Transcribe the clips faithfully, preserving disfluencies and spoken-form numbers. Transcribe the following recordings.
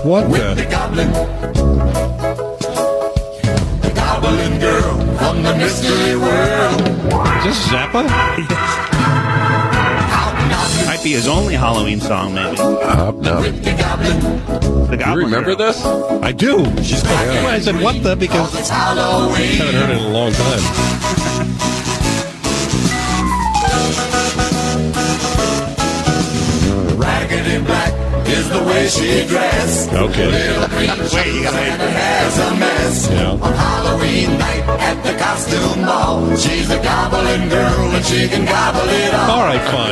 What with the? the goblin. The goblin girl from the mystery world. Is this Zappa? Might be his only Halloween song, maybe. With the goblin. The You Goblin remember Girl. this? I do. She's back. I said, what the? Because It's I Halloween. haven't heard it in a long time. Raggedy black is the way she dressed. Okay. Little green Wait, you gotta wait. Santa has a mess. Yeah. On Halloween night at the costume ball, she's a gobbling girl and she can gobble it all. All right, fine.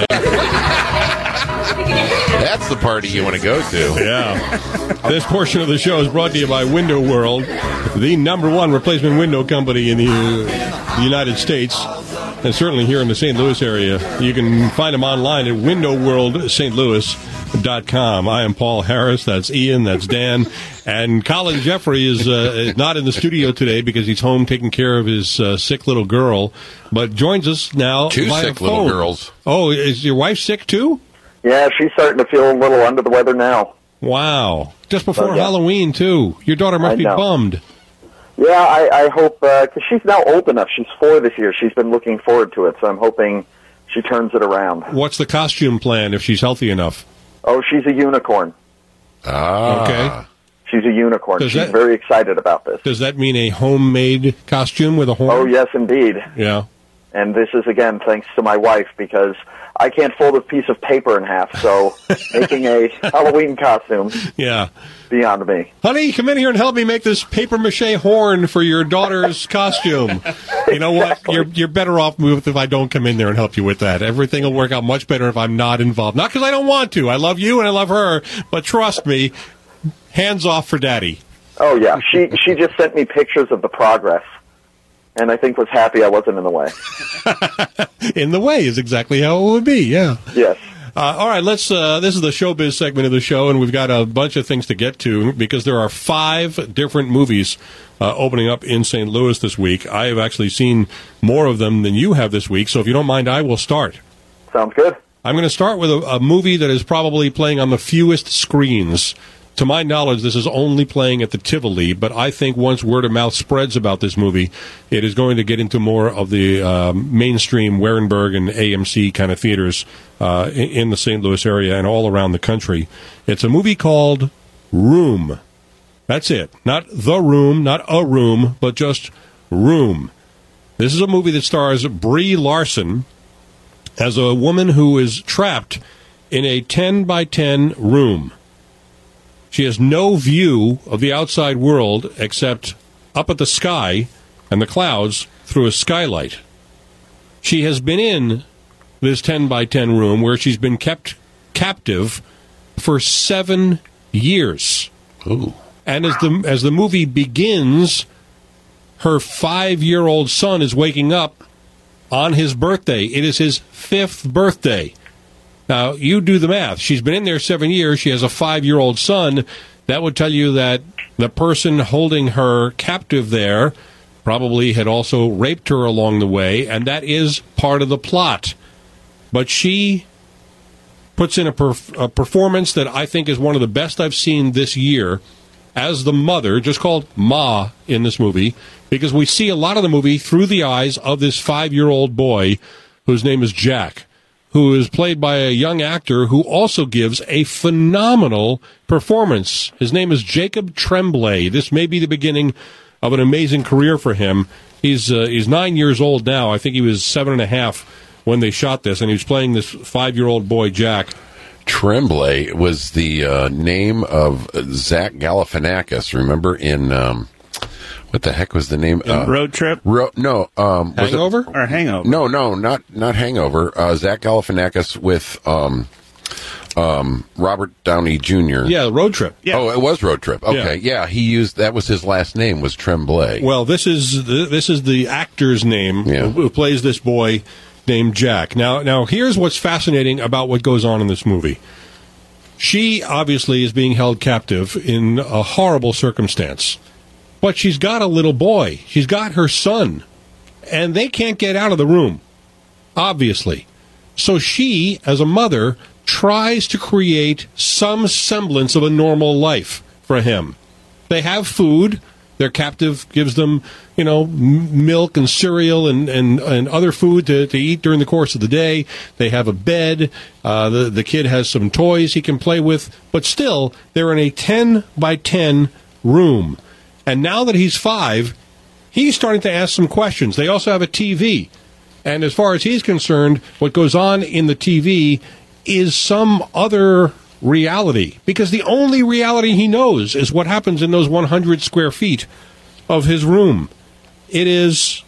That's the party you want to go to. Yeah. This portion of the show is brought to you by Window World, the number one replacement window company in the, uh, the United States, and certainly here in the Saint Louis area. You can find them online at window world st louis dot com. I am Paul Harris. That's Ian. That's Dan. And Colin Jeffrey is uh, not in the studio today because he's home taking care of his uh, sick little girl, but joins us now Two via sick little phone. girls. Oh, is your wife sick too? Yeah, she's starting to feel a little under the weather now. Wow. Just before Oh, yeah. Halloween, too. Your daughter must I be know. bummed. Yeah, I, I hope, because she's now old enough. She's four this year. She's been looking forward to it, so I'm hoping she turns it around. What's the costume plan if she's healthy enough? Oh, she's a unicorn. Ah. Okay. She's a unicorn. Does she's that- very excited about this. Does that mean a homemade costume with a horn? Oh, yes, indeed. Yeah. And this is, again, thanks to my wife, because I can't fold a piece of paper in half, so making a Halloween costume, Yeah. beyond me. Honey, come in here and help me make this papier-mâché horn for your daughter's costume. You know what? You're you're better off with if I don't come in there and help you with that. Everything will work out much better if I'm not involved. Not because I don't want to. I love you and I love her, but trust me, hands off for Daddy. Oh, yeah. She, she just sent me pictures of the progress, and I think was happy I wasn't in the way. In the way is exactly how it would be, yeah. Yes. Uh, all right, let's. Uh, this is the showbiz segment of the show, and we've got a bunch of things to get to because there are five different movies uh, opening up in Saint Louis this week. I have actually seen more of them than you have this week, so if you don't mind, I will start. Sounds good. I'm going to start with a, a movie that is probably playing on the fewest screens. To my knowledge, this is only playing at the Tivoli, but I think once word of mouth spreads about this movie, it is going to get into more of the uh, mainstream Warenberg and A M C kind of theaters uh, in, in the Saint Louis area and all around the country. It's a movie called Room. That's it. Not The Room, not A Room, but just Room. This is a movie that stars Brie Larson as a woman who is trapped in a ten by ten room. She has no view of the outside world except up at the sky and the clouds through a skylight. She has been in this ten by ten room where she's been kept captive for seven years. Ooh. And as the as the movie begins, her five-year-old son is waking up on his birthday. It is his fifth birthday. Now, you do the math. She's been in there seven years. She has a five-year-old son. That would tell you that the person holding her captive there probably had also raped her along the way, and that is part of the plot. But she puts in a, perf- a performance that I think is one of the best I've seen this year as the mother, just called Ma in this movie, because we see a lot of the movie through the eyes of this five-year-old boy whose name is Jack, who is played by a young actor who also gives a phenomenal performance. His name is Jacob Tremblay. This may be the beginning of an amazing career for him. He's uh, he's nine years old now. I think he was seven and a half when they shot this, and he was playing this five-year-old boy, Jack. Tremblay was the uh, name of Zach Galifianakis, remember, in... Um, what the heck was the name? Uh, Road Trip? Ro- no. Um, was it- Hangover? Or Hangover? No, no, not not Hangover. Uh, Zach Galifianakis with um, um, Robert Downey Junior Yeah, Road Trip. Yeah. Oh, it was Road Trip. Okay, yeah. He used that was his last name was Tremblay. Well, this is the, this is the actor's name Yeah. who, who plays this boy named Jack. Now, now here's what's fascinating about what goes on in this movie. She obviously is being held captive in a horrible circumstance, but she's got a little boy. She's got her son, and they can't get out of the room, obviously. So she, as a mother, tries to create some semblance of a normal life for him. They have food. Their captive gives them, you know, m- milk and cereal and, and, and other food to, to eat during the course of the day. They have a bed. Uh, the, the kid has some toys he can play with. But still, they're in a ten by ten room. And now that he's five, he's starting to ask some questions. They also have a T V. And as far as he's concerned, what goes on in the T V is some other reality, because the only reality he knows is what happens in those one hundred square feet of his room. It is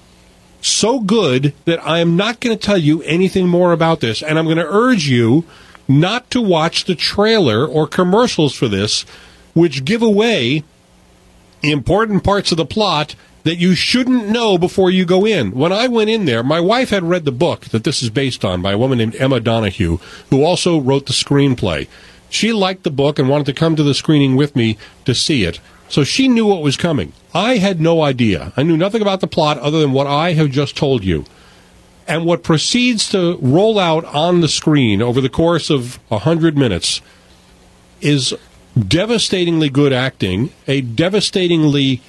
so good that I am not going to tell you anything more about this, and I'm going to urge you not to watch the trailer or commercials for this, which give away important parts of the plot that you shouldn't know before you go in. When I went in there, my wife had read the book that this is based on by a woman named Emma Donahue, who also wrote the screenplay. She liked the book and wanted to come to the screening with me to see it, so she knew what was coming. I had no idea. I knew nothing about the plot other than what I have just told you. And what proceeds to roll out on the screen over the course of one hundred minutes is devastatingly good acting, a devastatingly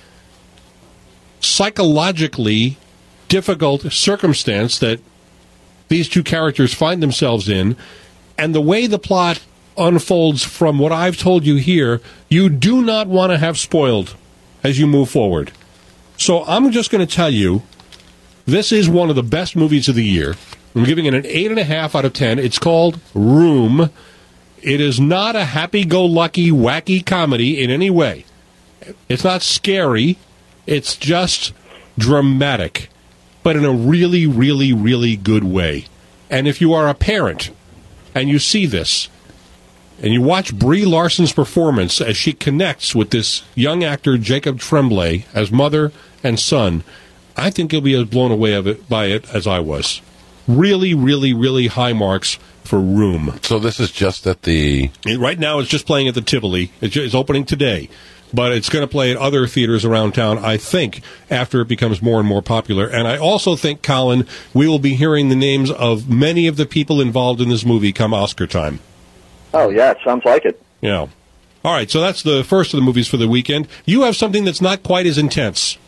psychologically difficult circumstance that these two characters find themselves in, and the way the plot unfolds from what I've told you here, you do not want to have spoiled as you move forward. So I'm just going to tell you, this is one of the best movies of the year. I'm giving it an eight and a half out of ten. It's called Room. It is not a happy-go-lucky, wacky comedy in any way. It's not scary. It's just dramatic, but in a really, really, really good way. And if you are a parent and you see this, and you watch Brie Larson's performance as she connects with this young actor, Jacob Tremblay, as mother and son, I think you'll be as blown away of it, by it as I was. Really, really, really high marks for Room. So this is just at the... It, right now it's just playing at the Tivoli. It's, it's opening today. But it's going to play at other theaters around town, I think, after it becomes more and more popular. And I also think, Colin, we will be hearing the names of many of the people involved in this movie come Oscar time. Oh, yeah, it sounds like it. Yeah. All right, so that's the first of the movies for the weekend. You have something that's not quite as intense.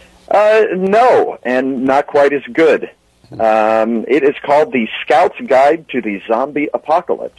Uh, no, and not quite as good. Um, it is called The Scout's Guide to the Zombie Apocalypse.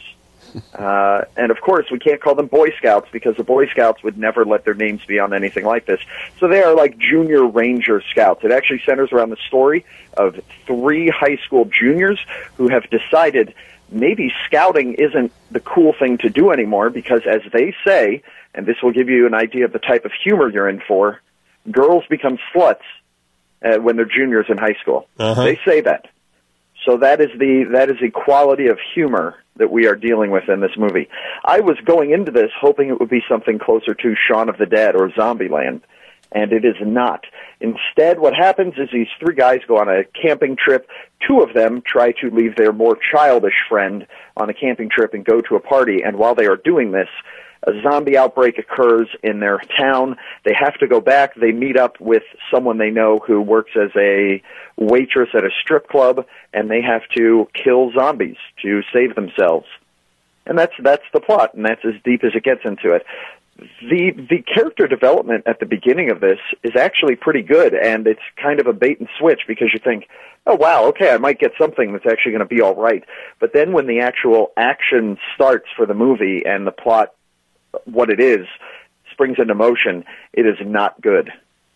Uh, and, of course, we can't call them Boy Scouts because the Boy Scouts would never let their names be on anything like this. So they are like junior ranger scouts. It actually centers around the story of three high school juniors who have decided maybe scouting isn't the cool thing to do anymore because, as they say, and this will give you an idea of the type of humor you're in for, girls become sluts uh, when they're juniors in high school. Uh-huh. They say that. So that is the that is the quality of humor that we are dealing with in this movie. I was going into this hoping it would be something closer to Shaun of the Dead or Zombieland, and it is not. Instead, what happens is these three guys go on a camping trip. Two of them try to leave their more childish friend on a camping trip and go to a party, and while they are doing this, a zombie outbreak occurs in their town. They have to go back. They meet up with someone they know who works as a waitress at a strip club, and they have to kill zombies to save themselves. And that's that's the plot, and that's as deep as it gets into it. The the character development at the beginning of this is actually pretty good, and it's kind of a bait and switch because you think, oh, wow, okay, I might get something that's actually going to be all right. But then when the actual action starts for the movie and the plot, what it is, springs into motion, it is not good.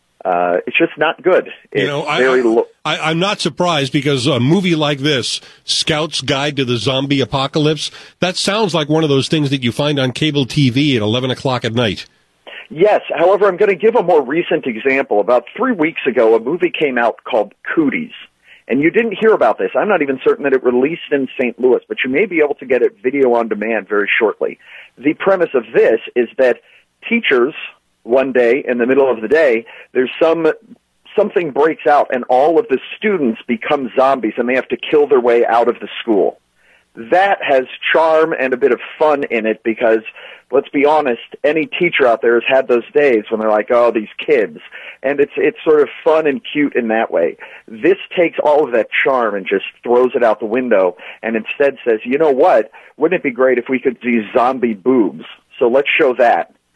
Uh, it's just not good. It's you know, I, very lo- I, I'm not surprised because a movie like this, Scout's Guide to the Zombie Apocalypse, that sounds like one of those things that you find on cable T V at eleven o'clock at night. Yes, however, I'm going to give a more recent example. About three weeks ago, a movie came out called Cooties. And you didn't hear about this. I'm not even certain that it released in Saint Louis, but you may be able to get it video on demand very shortly. The premise of this is that teachers, one day in the middle of the day, there's some something breaks out and all of the students become zombies and they have to kill their way out of the school. That has charm and a bit of fun in it because, let's be honest, any teacher out there has had those days when they're like, oh, these kids. And it's it's sort of fun and cute in that way. This takes all of that charm and just throws it out the window and instead says, you know what, wouldn't it be great if we could see zombie boobs? So let's show that.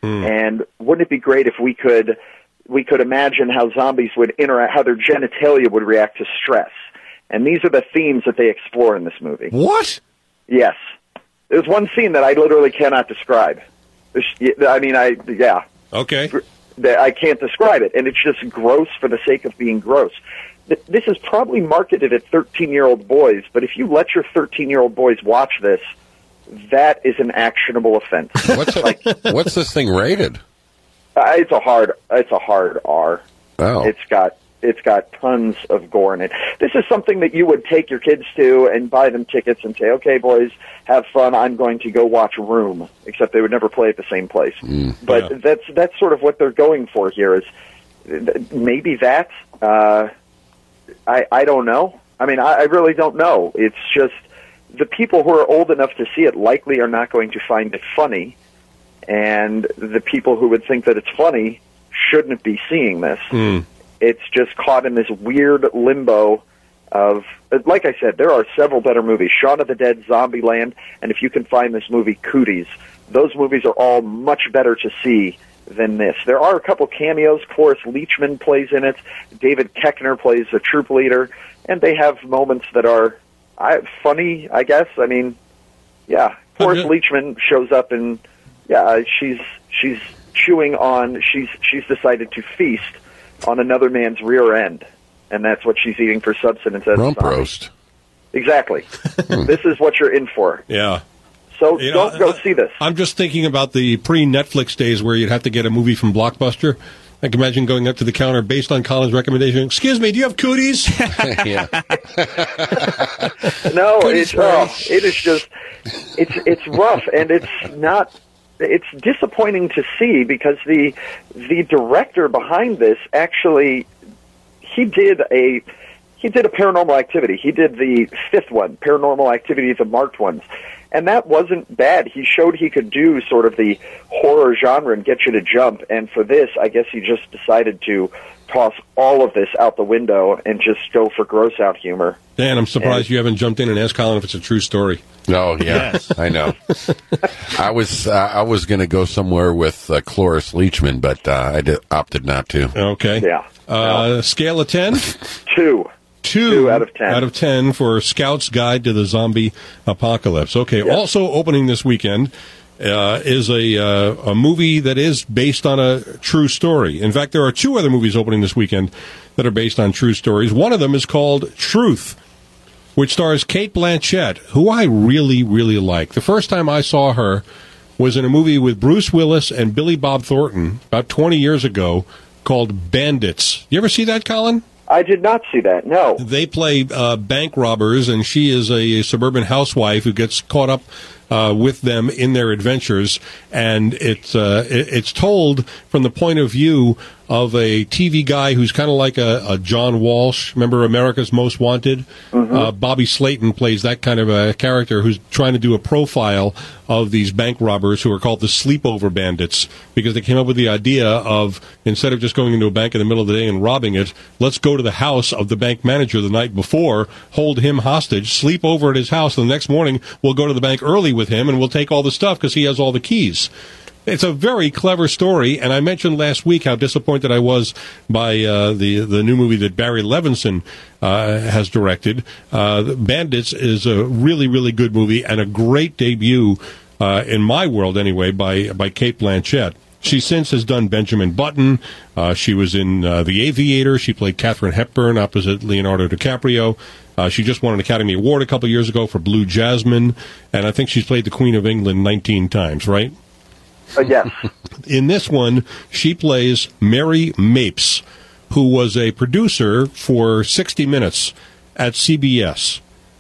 Mm. And wouldn't it be great if we could we could imagine how zombies would interact, how their genitalia would react to stress? And these are the themes that they explore in this movie. What? Yes. There's one scene that I literally cannot describe. There's, I mean, I yeah. Okay. I can't describe it, and it's just gross for the sake of being gross. This is probably marketed at thirteen-year-old boys, but if you let your thirteen-year-old boys watch this, that is an actionable offense. What's, it, like, what's this thing rated? Uh, it's a hard. It's a hard R. Oh. It's got it's got tons of gore in it. This is something that you would take your kids to and buy them tickets and say, "Okay, boys, have fun. I'm going to go watch Room," except they would never play at the same place. Mm, but yeah. that's that's sort of what they're going for here. Is maybe that. Uh, I I don't know. I mean, I, I really don't know. It's just the people who are old enough to see it likely are not going to find it funny, and the people who would think that it's funny shouldn't be seeing this. Mm. It's just caught in this weird limbo of, like I said, there are several better movies. Shaun of the Dead, Zombieland, and if you can find this movie, Cooties. Those movies are all much better to see than this. There are a couple cameos. Cloris Leachman plays in it. David Koechner plays a troop leader. And they have moments that are I, funny, I guess. I mean, yeah. Cloris Okay. Leachman shows up and, yeah, she's she's chewing on, she's she's decided to feast on another man's rear end, and that's what she's eating for subsistence. as a Rump zombie. roast. Exactly. This is what you're in for. Yeah. So You know, don't go I- see this. I'm just thinking about the pre-Netflix days where you'd have to get a movie from Blockbuster. I can imagine going up to the counter based on Colin's recommendation. Excuse me, do you have Cooties? Yeah. No, Goodness it's oh, it is just it's it's rough, and it's not. It's disappointing to see because the the director behind this actually he did a he did a Paranormal Activity. He did the fifth one, Paranormal Activity, the marked ones. And that wasn't bad. He showed he could do sort of the horror genre and get you to jump. And for this, I guess he just decided to toss all of this out the window and just go for gross out humor. Dan, I'm surprised you haven't jumped in and asked Colin if it's a true story. Oh yeah, Yes. I know. I was uh, I was going to go somewhere with uh, Cloris Leachman, but uh, I did, opted not to. Okay. Yeah. Uh, Scale of ten? Two. Two, Two out of ten. Out of ten for Scout's Guide to the Zombie Apocalypse. Okay, Yeah. also opening this weekend uh, is a uh, a movie that is based on a true story. In fact, there are two other movies opening this weekend that are based on true stories. One of them is called Truth, which stars Cate Blanchett, who I really, really like. The first time I saw her was in a movie with Bruce Willis and Billy Bob Thornton about twenty years ago called Bandits. You ever see that, Colin? I did not see that, no. They play uh, bank robbers, and she is a, suburban housewife who gets caught up uh, with them in their adventures. And it's uh, it, it's told from the point of view of a T V guy who's kind of like a, a John Walsh. Remember America's Most Wanted? Mm-hmm. Uh, Bobby Slayton plays that kind of a character who's trying to do a profile of these bank robbers who are called the sleepover bandits because they came up with the idea of instead of just going into a bank in the middle of the day and robbing it, let's go to the house of the bank manager the night before, hold him hostage, sleep over at his house, and the next morning we'll go to the bank early with him and we'll take all the stuff because he has all the keys. It's a very clever story, and I mentioned last week how disappointed I was by uh, the the new movie that Barry Levinson uh, has directed. Uh, Bandits is a really, really good movie and a great debut, uh, in my world anyway, by, by Cate Blanchett. She since has done Benjamin Button. Uh, she was in uh, The Aviator. She played Katharine Hepburn opposite Leonardo DiCaprio. Uh, she just won an Academy Award a couple years ago for Blue Jasmine, and I think she's played the Queen of England nineteen times, right? Uh, yes. In this one, she plays Mary Mapes, who was a producer for sixty minutes at C B S.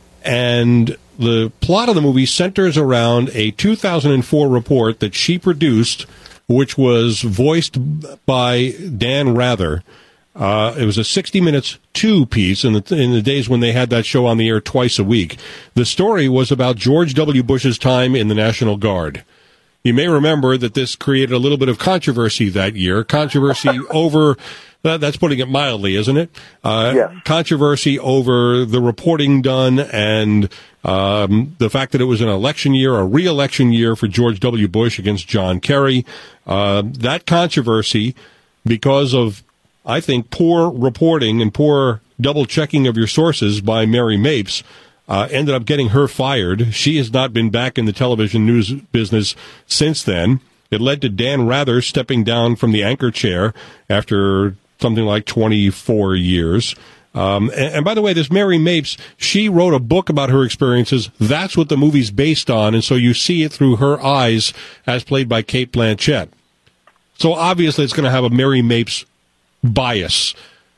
And the plot of the movie centers around a two thousand four report that she produced, which was voiced by Dan Rather. Uh, it was a sixty minutes two piece in the, in the days when they had that show on the air twice a week. The story was about George W. Bush's time in the National Guard. You may remember that this created a little bit of controversy that year. Controversy over, that, that's putting it mildly, isn't it? Uh, Yes. Controversy over the reporting done and um, the fact that it was an election year, a re-election year for George W. Bush against John Kerry. Uh, that controversy, because of, I think, poor reporting and poor double-checking of your sources by Mary Mapes, Uh, ended up getting her fired. She has not been back in the television news business since then. It led to Dan Rather stepping down from the anchor chair after something like twenty-four years. Um, and, and by the way, this Mary Mapes, she wrote a book about her experiences. That's what the movie's based on, and so you see it through her eyes as played by Cate Blanchett. So obviously it's going to have a Mary Mapes bias.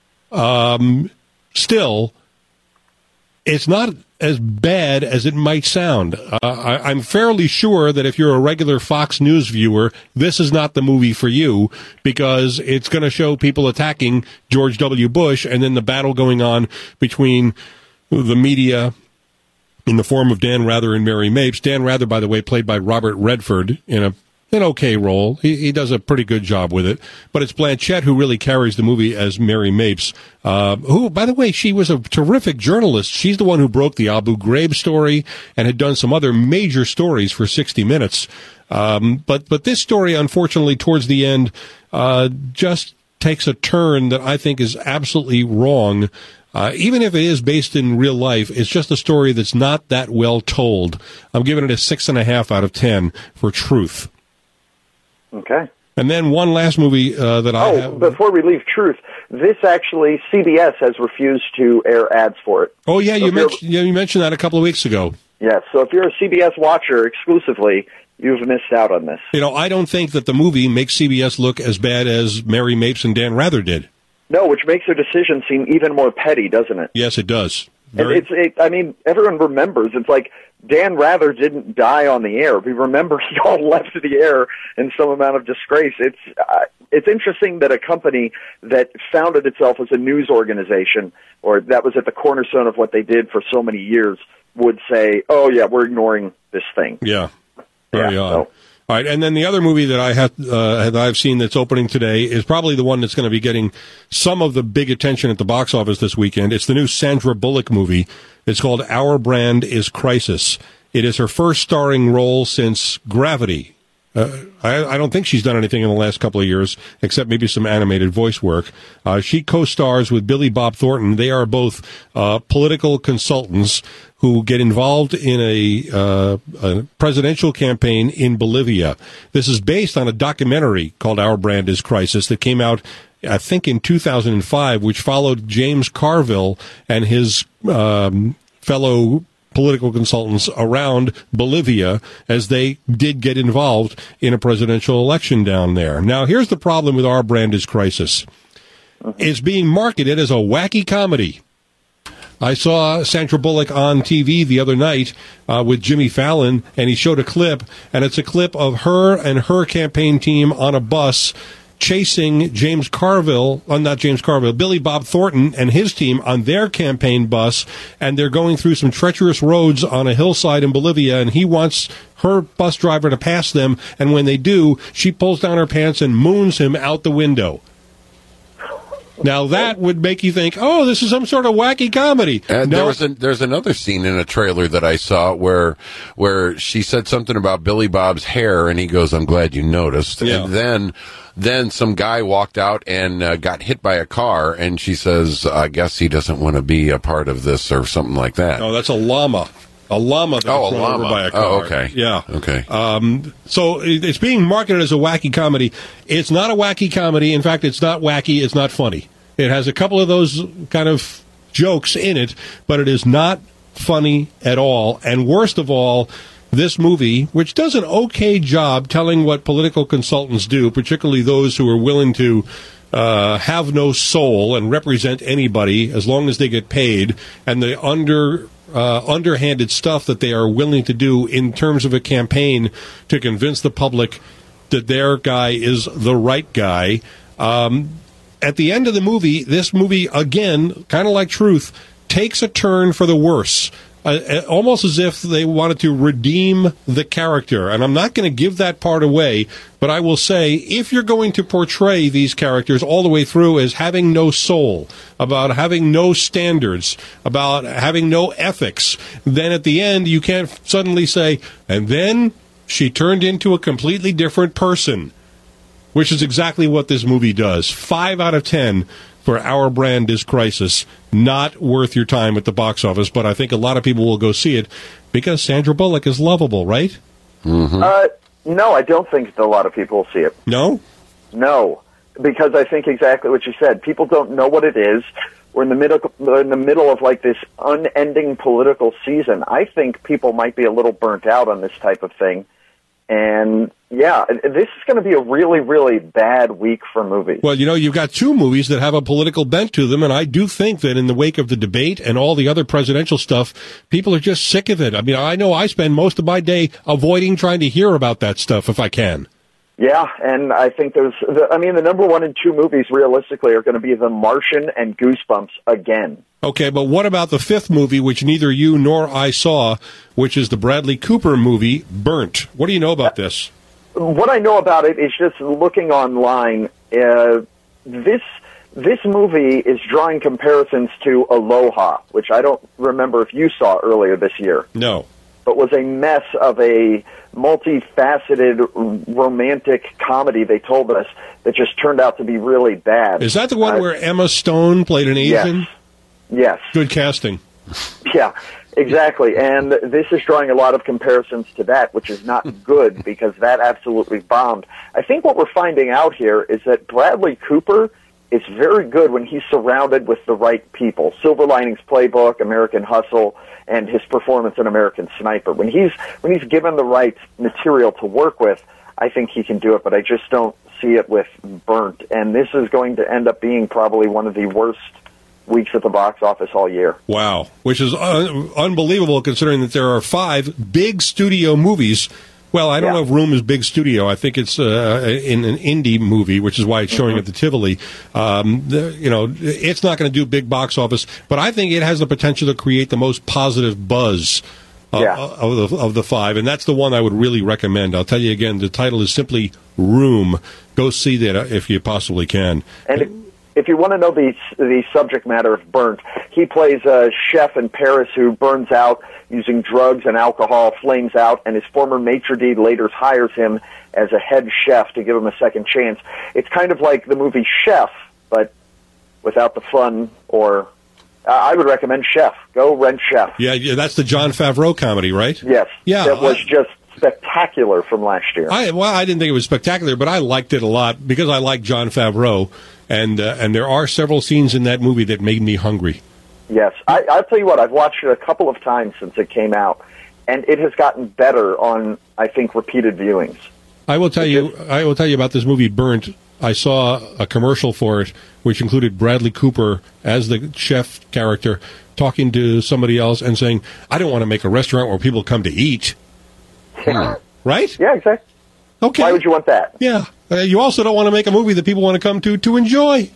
Um, still, it's not as bad as it might sound. Uh, I, I'm fairly sure that if you're a regular Fox News viewer, this is not the movie for you, because it's going to show people attacking George W. Bush and then the battle going on between the media in the form of Dan Rather and Mary Mapes. Dan Rather, by the way, played by Robert Redford in a an okay role. He, he does a pretty good job with it. But it's Blanchett who really carries the movie as Mary Mapes, uh, who, by the way, she was a terrific journalist. She's the one who broke the Abu Ghraib story and had done some other major stories for sixty minutes. Um, but, but this story, unfortunately, towards the end, uh, just takes a turn that I think is absolutely wrong. Uh, even if it is based in real life, it's just a story that's not that well told. I'm giving it a six and a half out of ten for truth. Okay. And then one last movie uh, that I Oh, have. before we leave Truth, this actually, C B S has refused to air ads for it. Oh, yeah, So you if you're- mentioned, yeah, you mentioned that a couple of weeks ago. Yes, so if you're a C B S watcher exclusively, you've missed out on this. You know, I don't think that the movie makes C B S look as bad as Mary Mapes and Dan Rather did. No, which makes their decision seem even more petty, doesn't it? Yes, it does. And Very- it's, it, I mean, everyone remembers. It's like Dan Rather didn't die on the air. We remember he all left the air in some amount of disgrace. It's uh, it's interesting that a company that founded itself as a news organization, or that was at the cornerstone of what they did for so many years, would say, "Oh yeah, we're ignoring this thing." Yeah, very Yeah, odd. so- All right, and then the other movie that I have uh, that I've seen that's opening today is probably the one that's going to be getting some of the big attention at the box office this weekend. It's the new Sandra Bullock movie. It's called Our Brand is Crisis. It is her first starring role since Gravity. Uh, I, I don't think she's done anything in the last couple of years, except maybe some animated voice work. Uh, she co-stars with Billy Bob Thornton. They are both uh, political consultants who get involved in a, uh, a presidential campaign in Bolivia. This is based on a documentary called Our Brand is Crisis that came out, I think, in two thousand five, which followed James Carville and his um, fellow political consultants around Bolivia as they did get involved in a presidential election down there. Now, here's the problem with Our Brand is Crisis. It's being marketed as a wacky comedy. I saw Sandra Bullock on T V the other night uh, with Jimmy Fallon, and he showed a clip, and it's a clip of her and her campaign team on a bus chasing James Carville, uh, not James Carville, Billy Bob Thornton and his team on their campaign bus, and they're going through some treacherous roads on a hillside in Bolivia, and he wants her bus driver to pass them, and when they do, she pulls down her pants and moons him out the window. Now that would make you think, oh, this is some sort of wacky comedy. And no, there was a, there's another scene in a trailer that I saw where where she said something about Billy Bob's hair, and he goes, "I'm glad you noticed." Yeah. And then then some guy walked out and uh, got hit by a car, and she says, "I guess he doesn't want to be a part of this," or something like that. no, that's a llama. A llama that Oh, was a run llama. over by a car. Oh, okay. Yeah. Okay. Um, so it- it's being marketed as a wacky comedy. It's not a wacky comedy. In fact, it's not wacky. It's not funny. It has a couple of those kind of jokes in it, but it is not funny at all. And worst of all, this movie, which does an okay job telling what political consultants do, particularly those who are willing to uh, have no soul and represent anybody as long as they get paid, and the under uh, underhanded stuff that they are willing to do in terms of a campaign to convince the public that their guy is the right guy. Um, at the end of the movie, this movie, again, kind of like Truth, takes a turn for the worse. uh, almost as if they wanted to redeem the character. And I'm not going to give that part away, but I will say, if you're going to portray these characters all the way through as having no soul, about having no standards, about having no ethics, then at the end you can't suddenly say, and then she turned into a completely different person, which is exactly what this movie does. Five out of ten for Our Brand is Crisis. Not worth your time at the box office, but I think a lot of people will go see it because Sandra Bullock is lovable, right? Mm-hmm. Uh, no, I don't think that a lot of people will see it. No? No, because I think exactly what you said. People don't know what it is. We're in the middle, we're in the middle of like this unending political season. I think people might be a little burnt out on this type of thing. And, yeah, this is going to be a really, really bad week for movies. Well, you know, you've got two movies that have a political bent to them, and I do think that in the wake of the debate and all the other presidential stuff, people are just sick of it. I mean, I know I spend most of my day avoiding trying to hear about that stuff if I can. Yeah, and I think there's, the, I mean, the number one and two movies realistically are going to be The Martian and Goosebumps again. Okay, but what about the fifth movie, which neither you nor I saw, which is the Bradley Cooper movie, Burnt? What do you know about this? What I know about it is just looking online. Uh, this this movie is drawing comparisons to Aloha, which I don't remember if you saw earlier this year. No. But was a mess of a multifaceted romantic comedy, they told us, that just turned out to be really bad. Is that the one uh, where Emma Stone played an Asian? Yes. Yes. Good casting. Yeah, exactly. And this is drawing a lot of comparisons to that, which is not good because that absolutely bombed. I think what we're finding out here is that Bradley Cooper is very good when he's surrounded with the right people. Silver Linings Playbook, American Hustle, and his performance in American Sniper. When he's when he's given the right material to work with, I think he can do it, but I just don't see it with Burnt. And this is going to end up being probably one of the worst weeks at the box office all year. Wow, which is un- unbelievable considering that there are five big studio movies. Well, I don't Yeah. know if Room is big studio. I think it's uh, in an indie movie, which is why it's showing Mm-hmm. at the Tivoli. Um, the, you know, it's not going to do big box office, but I think it has the potential to create the most positive buzz uh, Yeah. of, the, of the five, and that's the one I would really recommend. I'll tell you again, the title is simply Room. Go see that if you possibly can. And if, if you want to know the the subject matter of Burnt, he plays a chef in Paris who burns out using drugs and alcohol, flames out, and his former maitre d' later hires him as a head chef to give him a second chance. It's kind of like the movie Chef, but without the fun. Or uh, I would recommend Chef. Go rent Chef. Yeah, yeah, that's the Jon Favreau comedy, right? Yes. Yeah, That was I- just spectacular from last year. I well, I didn't think it was spectacular, but I liked it a lot because I like Jon Favreau, and uh, and there are several scenes in that movie that made me hungry. Yes. I, I'll tell you what, I've watched it a couple of times since it came out, and it has gotten better on, I think, repeated viewings. I will tell you, I will tell you about this movie, Burnt. I saw a commercial for it, which included Bradley Cooper as the chef character talking to somebody else and saying, "I don't want to make a restaurant where people come to eat." Right? Yeah, exactly. Okay. Why would you want that? Yeah. Uh, you also don't want to make a movie that people want to come to to enjoy.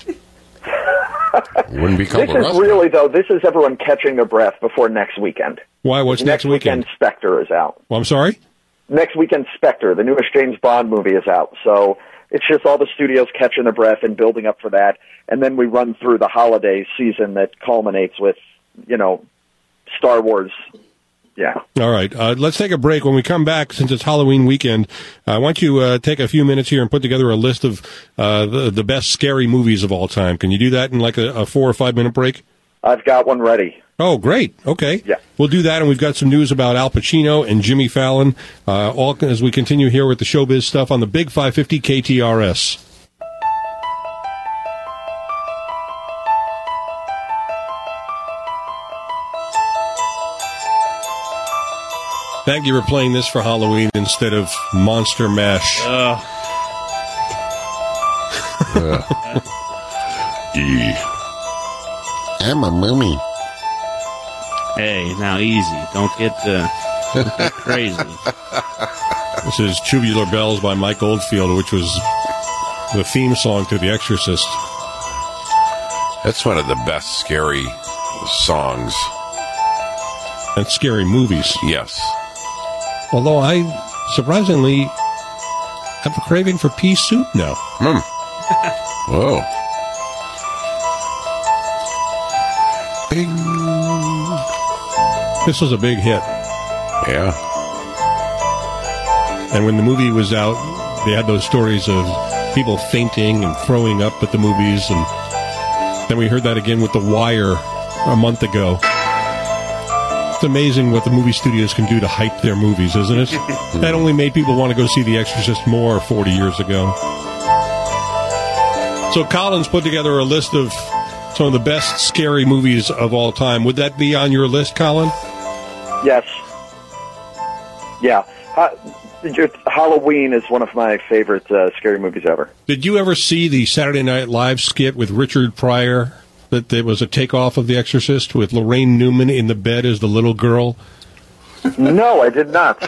It wouldn't be called This a is restaurant. really, though, this is everyone catching their breath before next weekend. Why? What's next, weekend? Spectre is out. Well, I'm sorry? Next weekend, Spectre, the newest James Bond movie, is out. So it's just all the studios catching their breath and building up for that. And then we run through the holiday season that culminates with, you know, Star Wars. Yeah. All right. Uh, let's take a break. When we come back, since it's Halloween weekend, I want you to uh, take a few minutes here and put together a list of uh, the, the best scary movies of all time. Can you do that in like a, a four or five minute break? I've got one ready. Oh, great. Okay. Yeah. We'll do that, and we've got some news about Al Pacino and Jimmy Fallon, uh, all as we continue here with the showbiz stuff on the Big five fifty K T R S. Thank you for playing this for Halloween instead of Monster Mash. Ugh. E. I'm a mummy. Hey, now easy. Don't get, uh, don't get crazy. This is Tubular Bells by Mike Oldfield, which was the theme song to The Exorcist. That's one of the best scary songs. and scary movies. Yes. Although I, surprisingly, have a craving for pea soup now. Hmm. Whoa. Bing. This was a big hit. Yeah. And when the movie was out, they had those stories of people fainting and throwing up at the movies. And then we heard that again with The Wire a month ago. It's amazing what the movie studios can do to hype their movies, isn't it? That only made people want to go see The Exorcist more forty years ago. So Colin's put together a list of some of the best scary movies of all time. Would that be on your list, Colin? Yes. Yeah. Uh, Halloween is one of my favorite uh, scary movies ever. Did you ever see the Saturday Night Live skit with Richard Pryor that there was a takeoff of The Exorcist with Lorraine Newman in the bed as the little girl? No, I did not.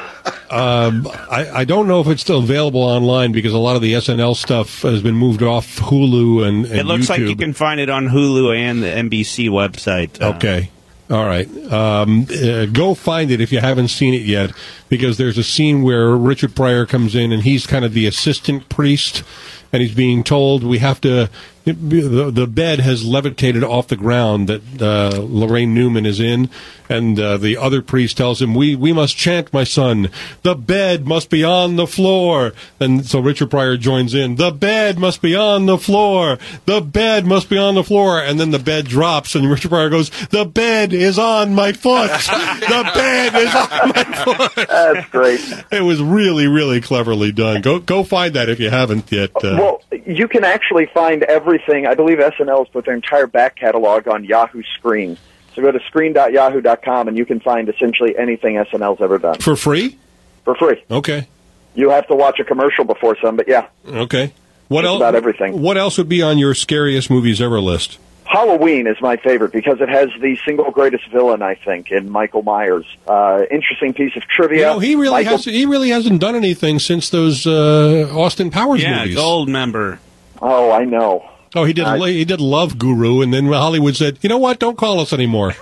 Um, I, I don't know if it's still available online because a lot of the S N L stuff has been moved off Hulu and, and It looks YouTube. like you can find it on Hulu and the N B C website. Uh, Okay. All right. Um, uh, go find it if you haven't seen it yet, because there's a scene where Richard Pryor comes in and he's kind of the assistant priest, and he's being told we have to. The, the bed has levitated off the ground that uh, Lorraine Newman is in, and uh, the other priest tells him, we, we must chant, my son. The bed must be on the floor. And so Richard Pryor joins in. The bed must be on the floor. The bed must be on the floor. And then the bed drops, and Richard Pryor goes, the bed is on my foot. The bed is on my foot. That's great. It was really, really cleverly done. Go go find that if you haven't yet. Uh, Well, you can actually find everything. I believe S N L has put their entire back catalog on Yahoo Screen. So go to screen dot yahoo dot com and you can find essentially anything S N L's ever done. for free? For free. Okay. You have to watch a commercial before some, but yeah. Okay. What Just else? about everything. What else would be on your scariest movies ever list? Halloween is my favorite because it has the single greatest villain, I think, in Michael Myers. Uh, interesting piece of trivia. You know, he really Michael- has. He really hasn't done anything since those uh, Austin Powers Yeah, movies. Gold member. Oh, I know. Oh, he did. Uh, he did Love Guru, and then Hollywood said, "You know what? Don't call us anymore."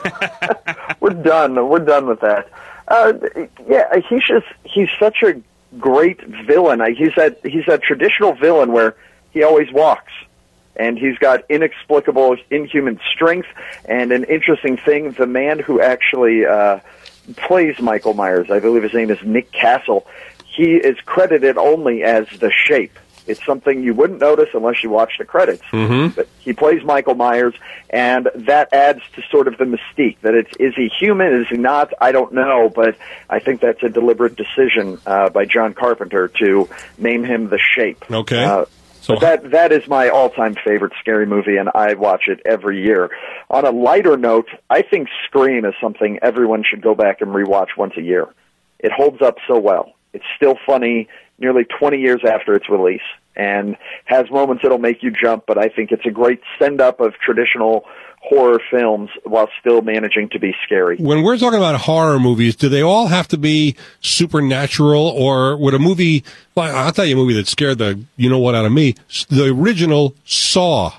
We're done. We're done with that. Uh, yeah, he's just he's such a great villain. He's that he's that traditional villain where he always walks, and he's got inexplicable, inhuman strength. And an interesting thing: the man who actually uh, plays Michael Myers, I believe his name is Nick Castle. He is credited only as the Shape. It's something you wouldn't notice unless you watch the credits. Mm-hmm. But he plays Michael Myers, and that adds to sort of the mystique. That it's, is he human? Is he not? I don't know, but I think that's a deliberate decision uh, by John Carpenter to name him The Shape. Okay. Uh, So- but that that is my all-time favorite scary movie, and I watch it every year. On a lighter note, I think Scream is something everyone should go back and rewatch once a year. It holds up so well. It's still funny nearly twenty years after its release, and has moments that'll make you jump, but I think it's a great send-up of traditional horror films while still managing to be scary. When we're talking about horror movies, do they all have to be supernatural, or would a movie? Well, I'll tell you a movie that scared the you know what out of me. The original Saw.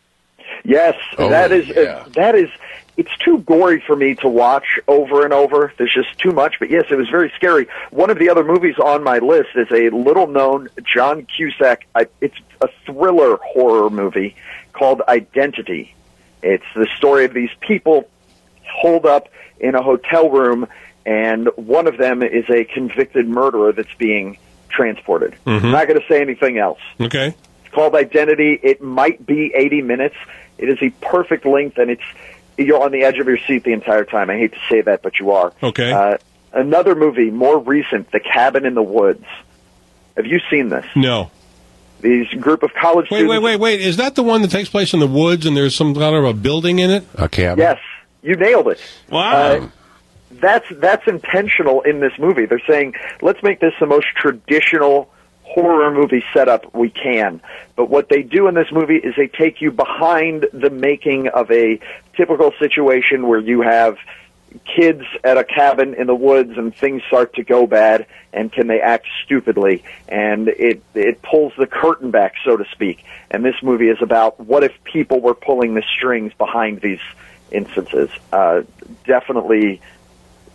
Yes, Oh, that is yeah. uh, that is. It's too gory for me to watch over and over. There's just too much. But yes, it was very scary. One of the other movies on my list is a little-known John Cusack. I, it's a thriller horror movie called Identity. It's the story of these people holed up in a hotel room, and one of them is a convicted murderer that's being transported. Mm-hmm. I'm not going to say anything else. Okay. It's called Identity. It might be eighty minutes. It is a perfect length, and it's you're on the edge of your seat the entire time. I hate to say that, but you are. Okay. Uh, another movie, more recent, The Cabin in the Woods. Have you seen this? No. These group of college Wait, students. wait, wait, wait. Is that the one that takes place in the woods and there's some kind of a building in it? A cabin? Yes, you nailed it. Wow. Uh, that's that's intentional in this movie. They're saying, let's make this the most traditional horror movie setup we can. But what they do in this movie is they take you behind the making of a typical situation where you have kids at a cabin in the woods and things start to go bad, and can they act stupidly? And it it pulls the curtain back, so to speak. And this movie is about what if people were pulling the strings behind these instances. Uh, definitely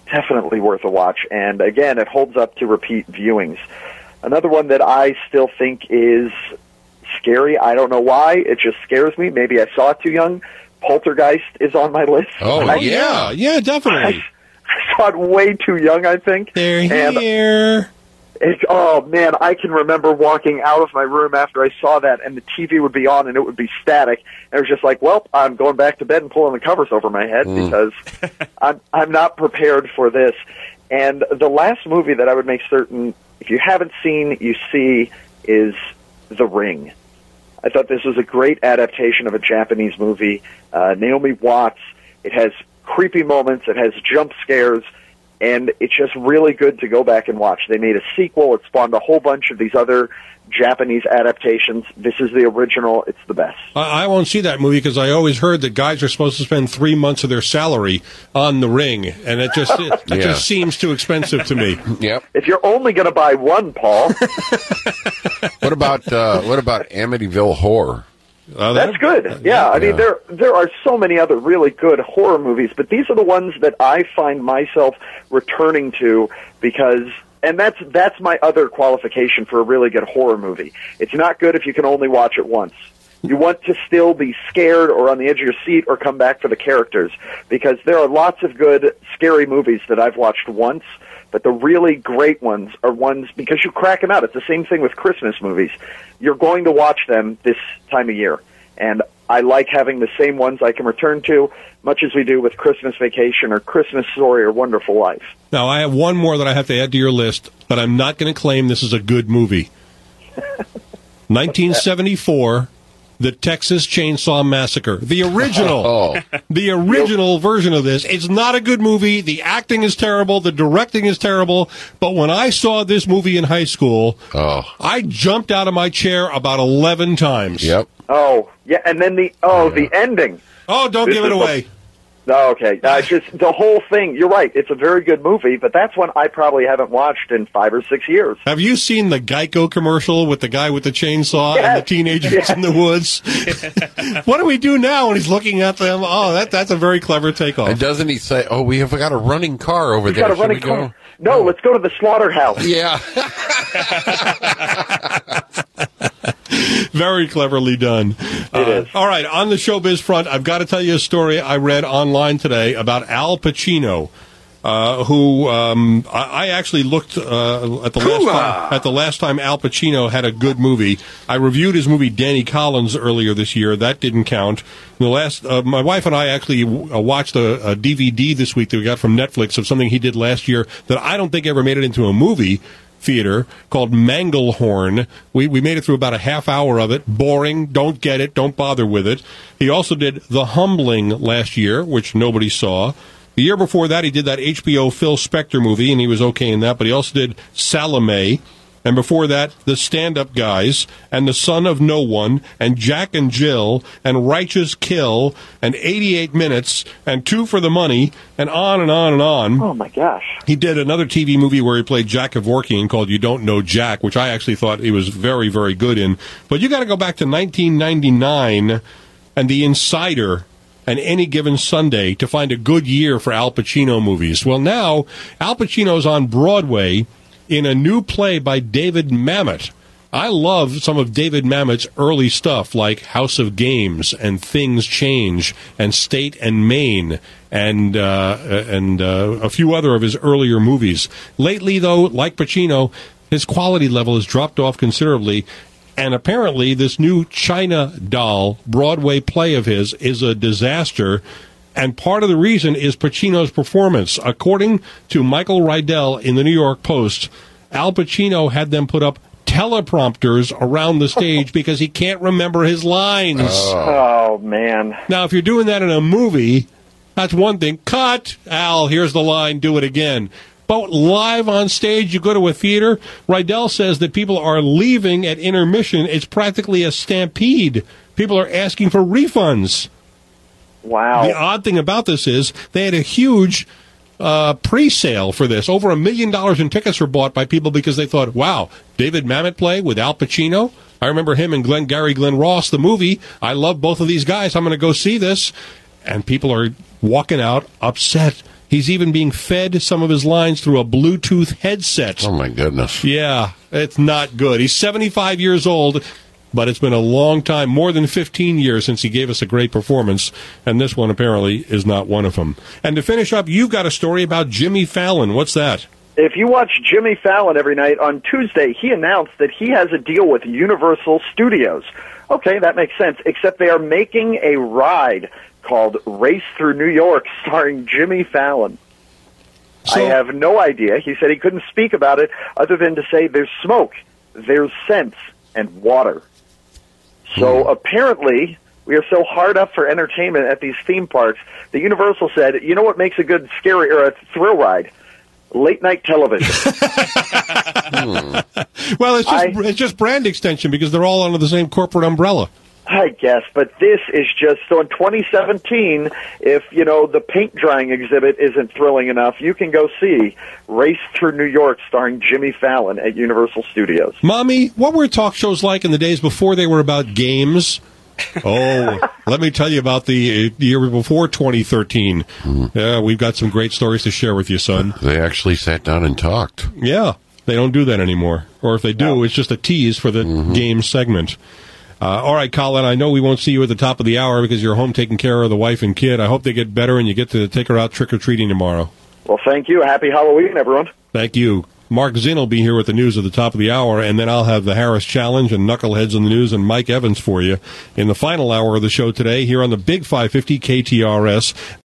definitely worth a watch. And again, it holds up to repeat viewings. Another one that I still think is scary. I don't know why. It just scares me. Maybe I saw it too young. Poltergeist is on my list. Oh, I, yeah, yeah, definitely. I, I saw it way too young, I think. They're And here. It, oh, man, I can remember walking out of my room after I saw that, and the T V would be on, and it would be static. And it was just like, well, I'm going back to bed and pulling the covers over my head Mm. because I'm, I'm not prepared for this. And the last movie that I would make certain, if you haven't seen, you see, is The Ring. I thought this was a great adaptation of a Japanese movie. Uh, Naomi Watts. It has creepy moments. It has jump scares. And it's just really good to go back and watch. They made a sequel. It spawned a whole bunch of these other Japanese adaptations. This is the original. It's the best. I, I won't see that movie because I always heard that guys are supposed to spend three months of their salary on The Ring, and it just it, it Yeah. just seems too expensive to me. Yep. If you're only going to buy one, Paul, What about uh, what about Amityville Horror? Uh, that's that- good. Yeah, I mean, Yeah. there there are so many other really good horror movies, but these are the ones that I find myself returning to because, and that's that's my other qualification for a really good horror movie. It's not good if you can only watch it once. You want to still be scared or on the edge of your seat or come back for the characters, because there are lots of good scary movies that I've watched once, but the really great ones are ones because you crack them out. It's the same thing with Christmas movies. You're going to watch them this time of year, and I like having the same ones I can return to, much as we do with Christmas Vacation or Christmas Story or Wonderful Life. Now, I have one more that I have to add to your list, but I'm not going to claim this is a good movie. nineteen seventy-four, The Texas Chainsaw Massacre. The original. Oh, The original version of this. It's not a good movie. The acting is terrible. The directing is terrible. But when I saw this movie in high school, oh, I jumped out of my chair about eleven times. yep. Oh, yeah, and then the, oh, the ending. Oh, don't This give it is the- away. Oh, okay. Uh, just the whole thing. You're right. It's a very good movie, but that's one I probably haven't watched in five or six years. Have you seen the Geico commercial with the guy with the chainsaw and Yes. the teenagers Yes. in the woods? What do we do now when he's looking at them? Oh, that that's a very clever takeoff. And doesn't he say, "Oh, we have got a running car over He's there"? got a Should running we go? car. No, let's go to the slaughterhouse. Yeah. Very cleverly done. It is. All right, on the showbiz front, I've got to tell you a story I read online today about Al Pacino, uh, who um, I, I actually looked uh, at the last time, at the last time Al Pacino had a good movie. I reviewed his movie Danny Collins earlier this year. That didn't count. The last, uh, my wife and I actually uh, watched a, a D V D this week that we got from Netflix of something he did last year that I don't think ever made it into a movie theater, called Manglehorn. We we made it through about a half hour of it. Boring. Don't get it. Don't bother with it. He also did The Humbling last year, which nobody saw. The year before that, he did that H B O Phil Spector movie, and he was okay in that. But he also did Salome. And before that, The Stand-Up Guys, and The Son of No One, and Jack and Jill, and Righteous Kill, and eighty-eight Minutes, and Two for the Money, and on and on and on. Oh, my gosh. He did another T V movie where he played Jack Kevorkian called You Don't Know Jack, which I actually thought he was very, very good in. But you got to go back to nineteen ninety-nine and The Insider and Any Given Sunday to find a good year for Al Pacino movies. Well, now Al Pacino's on Broadway in a new play by David Mamet. I love some of David Mamet's early stuff, like House of Games and Things Change and State and Maine and uh, and uh, a few other of his earlier movies. Lately, though, like Pacino, his quality level has dropped off considerably. And apparently, this new China Doll Broadway play of his is a disaster. And part of the reason is Pacino's performance. According to Michael Rydell in the New York Post, Al Pacino had them put up teleprompters around the stage because he can't remember his lines. Oh, man. Now, if you're doing that in a movie, that's one thing. Cut! Al, here's the line, do it again. But live on stage, you go to a theater, Rydell says that people are leaving at intermission. It's practically a stampede. People are asking for refunds. Wow. The odd thing about this is they had a huge uh, pre-sale for this. Over a million dollars in tickets were bought by people because they thought, wow, David Mamet play with Al Pacino? I remember him and Glenn Gary Glenn Ross, the movie. I love both of these guys. I'm going to go see this. And people are walking out upset He's even being fed some of his lines through a Bluetooth headset. Oh, my goodness. Yeah, it's not good. He's seventy-five years old, but it's been a long time, more than fifteen years since he gave us a great performance, and this one apparently is not one of them. And to finish up, you've got a story about Jimmy Fallon. What's that? If you watch Jimmy Fallon every night, on Tuesday he announced that he has a deal with Universal Studios. Okay, that makes sense, except they are making a ride called Race Through New York starring Jimmy Fallon. So, I have no idea. He said he couldn't speak about it other than to say there's smoke, there's scents, and water. So hmm. apparently we are so hard up for entertainment at these theme parks that Universal said, you know what makes a good scary or a thrill ride? Late night television. hmm. Well, it's just, I, it's just brand extension because they're all under the same corporate umbrella. I guess, but this is just, so in twenty seventeen, if, you know, the paint drying exhibit isn't thrilling enough, you can go see Race Through New York starring Jimmy Fallon at Universal Studios. Mommy, what were talk shows like in the days before they were about games? Oh, let me tell you about the year before twenty thirteen. Mm. Yeah, we've got some great stories to share with you, son. They actually sat down and talked. Yeah, they don't do that anymore. Or if they do, no. It's just a tease for the mm-hmm. game segment. Uh, all right, Colin, I know we won't see you at the top of the hour because you're home taking care of the wife and kid. I hope they get better and you get to take her out trick-or-treating tomorrow. Well, thank you. Happy Halloween, everyone. Thank you. Mark Zinn will be here with the news at the top of the hour, and then I'll have the Harris Challenge and Knuckleheads in the News and Mike Evans for you in the final hour of the show today here on the Big five fifty K T R S.